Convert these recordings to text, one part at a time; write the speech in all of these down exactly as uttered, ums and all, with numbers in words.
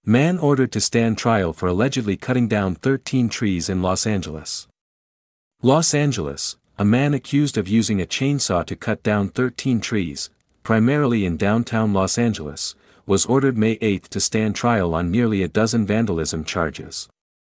Man ordered to stand trial for allegedly cutting down thirteen trees in Los Angeles. Los Angeles, a man accused of using a chainsaw to cut down thirteen trees, primarily in downtown Los Angeles, was ordered May eighth to stand trial on nearly a dozen vandalism charges.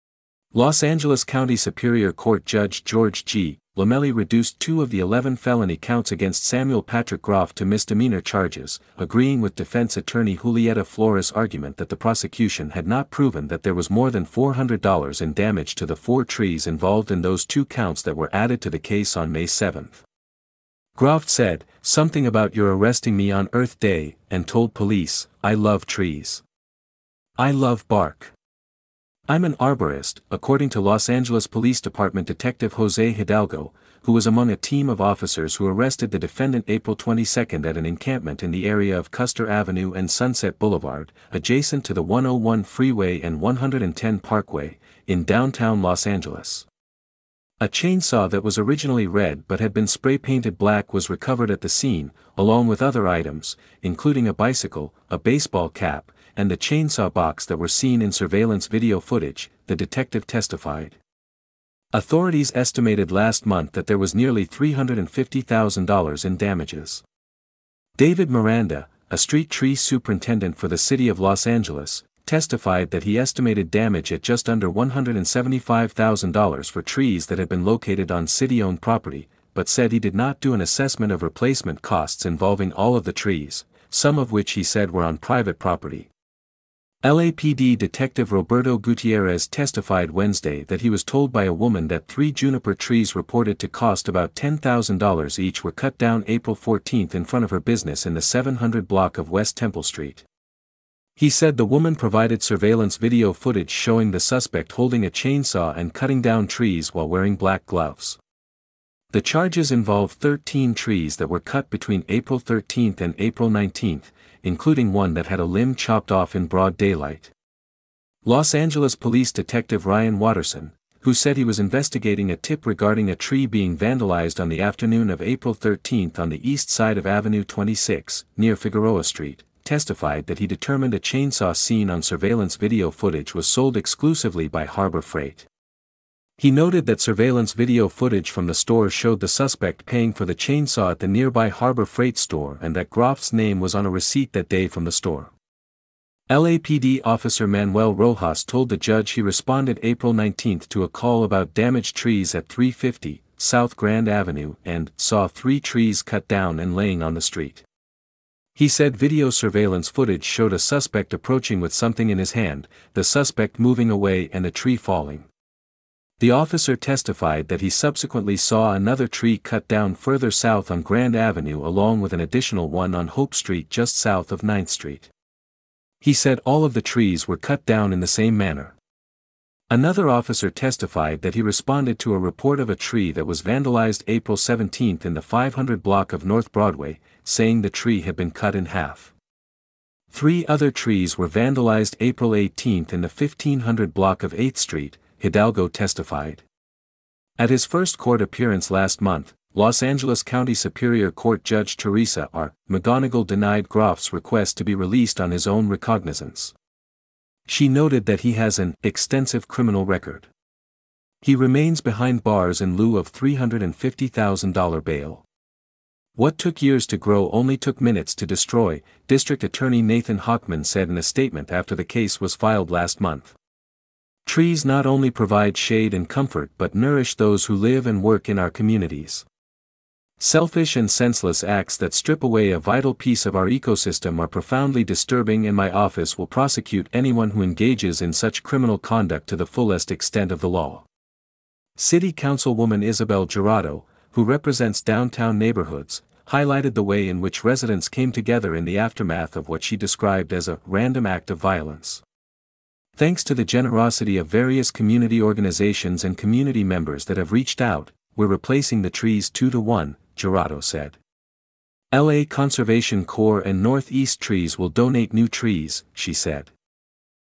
Los Angeles County Superior Court Judge George G. Lamelli reduced two of the eleven felony counts against Samuel Patrick Groff to misdemeanor charges, agreeing with defense attorney Julieta Flores' argument that the prosecution had not proven that there was more than four hundred dollars in damage to the four trees involved in those two counts that were added to the case on May seventh. Groff said, "Something about your arresting me on Earth Day," and told police, "I love trees. I love bark. I'm an arborist," according to Los Angeles Police Department Detective Jose Hidalgo, who was among a team of officers who arrested the defendant April twenty-second at an encampment in the area of Custer Avenue and Sunset Boulevard, adjacent to the one oh one Freeway and one ten Parkway, in downtown Los Angeles. A chainsaw that was originally red but had been spray-painted black was recovered at the scene, along with other items, including a bicycle, a baseball cap, and the chainsaw box that were seen in surveillance video footage, the detective testified. Authorities estimated last month that there was nearly three hundred fifty thousand dollars in damages. David Miranda, a street tree superintendent for the city of Los Angeles, testified that he estimated damage at just under one hundred seventy-five thousand dollars for trees that had been located on city-owned property, but said he did not do an assessment of replacement costs involving all of the trees, some of which he said were on private property. L A P D Detective Roberto Gutierrez testified Wednesday that he was told by a woman that three juniper trees reported to cost about ten thousand dollars each were cut down April fourteenth in front of her business in the seven hundred block of West Temple Street. He said the woman provided surveillance video footage showing the suspect holding a chainsaw and cutting down trees while wearing black gloves. The charges involve thirteen trees that were cut between April thirteenth and April nineteenth, including one that had a limb chopped off in broad daylight. Los Angeles Police Detective Ryan Watterson, who said he was investigating a tip regarding a tree being vandalized on the afternoon of April thirteenth on the east side of Avenue twenty-six, near Figueroa Street, testified that he determined a chainsaw seen on surveillance video footage was sold exclusively by Harbor Freight. He noted that surveillance video footage from the store showed the suspect paying for the chainsaw at the nearby Harbor Freight store and that Groff's name was on a receipt that day from the store. L A P D Officer Manuel Rojas told the judge he responded April nineteenth to a call about damaged trees at three fifty South Grand Avenue and saw three trees cut down and laying on the street. He said video surveillance footage showed a suspect approaching with something in his hand, the suspect moving away and a tree falling. The officer testified that he subsequently saw another tree cut down further south on Grand Avenue along with an additional one on Hope Street just south of ninth Street. He said all of the trees were cut down in the same manner. Another officer testified that he responded to a report of a tree that was vandalized April seventeenth in the five hundred block of North Broadway, saying the tree had been cut in half. Three other trees were vandalized April eighteenth in the fifteen hundred block of eighth Street, Hidalgo testified. At his first court appearance last month, Los Angeles County Superior Court Judge Teresa R. McGonigal denied Groff's request to be released on his own recognizance. She noted that he has an extensive criminal record. He remains behind bars in lieu of three hundred fifty thousand dollars bail. What took years to grow only took minutes to destroy, District Attorney Nathan Hochman said in a statement after the case was filed last month. Trees not only provide shade and comfort but nourish those who live and work in our communities. Selfish and senseless acts that strip away a vital piece of our ecosystem are profoundly disturbing, and my office will prosecute anyone who engages in such criminal conduct to the fullest extent of the law. City Councilwoman Isabel Jurado, who represents downtown neighborhoods, highlighted the way in which residents came together in the aftermath of what she described as a random act of violence. Thanks to the generosity of various community organizations and community members that have reached out, we're replacing the trees two to one, Jurado said. L A Conservation Corps and Northeast Trees will donate new trees, she said.